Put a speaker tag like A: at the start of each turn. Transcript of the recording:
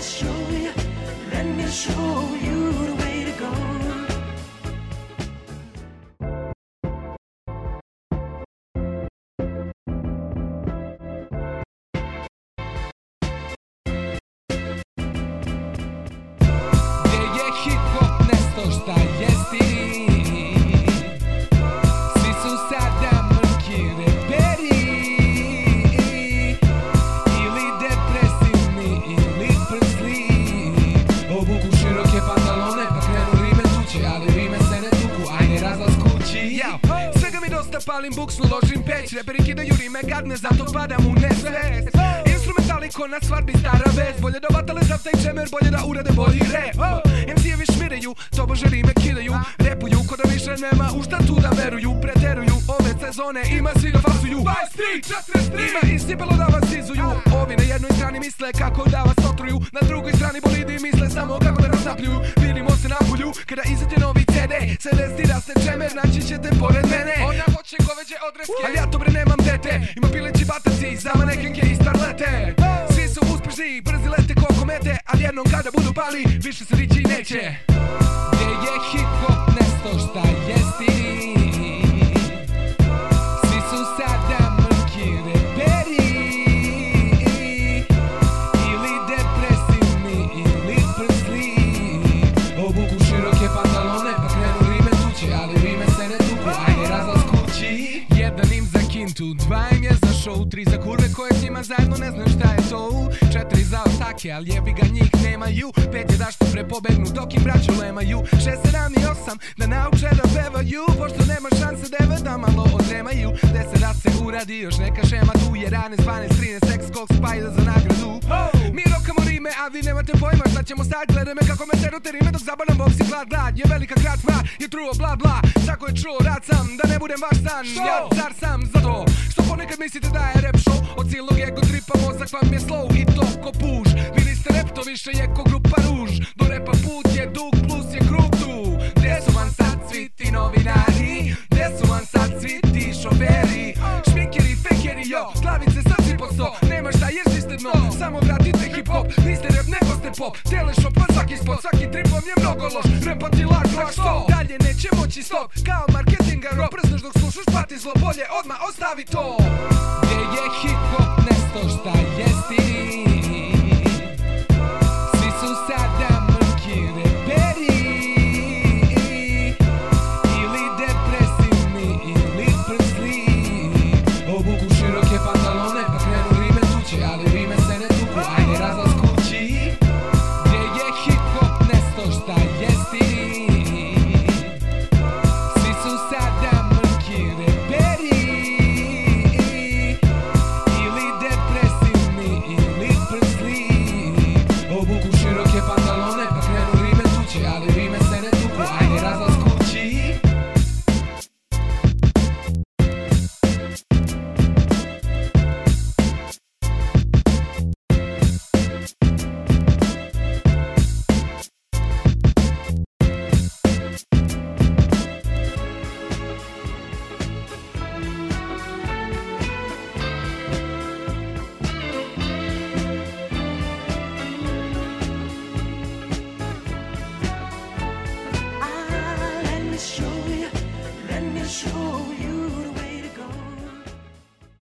A: show you the way to go.
B: Gdje je hip-hop nesto šta jesti, svi su sada mrki reperi, ili depresivni ili przli. Obuku široke pantalone pa krenu rime tuče, ali rime se ne tuku, ajde razlaz kući. Svega mi dosta, palim buksnu, ložim peć, reperi kidaju rime gadne, zato padam u nesvest. Instrumentali ko na svadbi stara vez, bolje da vatale zavta i čemer, bolje da urade bolji rap. MC-evi šmireju, tobože rime kidaju, repuju ko da više nema u šta tu da veruju. Preteruju ove sezone, ima svi da fasuju 23, ima i sipelo da vas izuju. Ovi na jednoj strani misle kako da vas otruju, na drugoj strani bolidi misle samo kako da nas napljuju. Vidimo se na polju, kada izađe novi CD, se vesti da ste čemer, naći ćete pored mene. Ona hoće goveđe odreske, ali ja to bre nemam dete. Ima pileći bataci, za manekenke i starlete. Svi su uspješni, brzi lete ko komete, ali jednom kada budu pali, više se dići neće. Gdje je hip-hop nesto šta jesti, svi su sada mrki reperi, ili depresivni ili przli. Obuku široke pantalone pa krenu rime tuče, ali rime se ne tuku, ajde razlaz kući. Jedan im za kintu, dva im je za show, tri za kurve koje s njima zajedno ne znaju šta je to. Četiri za ostake, ali jebi ga njih nemaju. Pet je da što pre pobegnu dok im braću lemaju. 6, 7 i 8 da nauče da pevaju, pošto nema šanse 9 da malo odremaju. 10 da se uradi još neka šema tu, 11, 12, 13, sex, koks, pa ide za nagradu. Mi rokamo rime, a vi nemate pojma šta ćemo sad. Gledaj me kako me terute rime dok zabanam boksi glad. Je velika kratva, je truo bla bla. Svako je čuo, rad sam, da ne budem vaš san. Ja car sam za to što ponekad mislite da je rap show. Od silnog ego tripa mozak vam je slow i to ko puš. Vi niste rap, to više je ko grupa ruž. Do repa put je dug plus je krug tu. Gdje su vam sad svi ti novinari? Gdje su vam sad svi ti šoferi? Šmikeri, fejkeri, jo, glavice sad si po 100. Nema šta jer ste dno, samo vratite hip-hop. Niste rap, nego ste pop. Teleshop, pa svaki spot, svaki trip vam je mnogo loš. Repati lag što? Dalje neće moći stop. Kao marketinga rob, przneš dok slušaš pati zlo. Bolje odmah ostavi to. Gdje je hip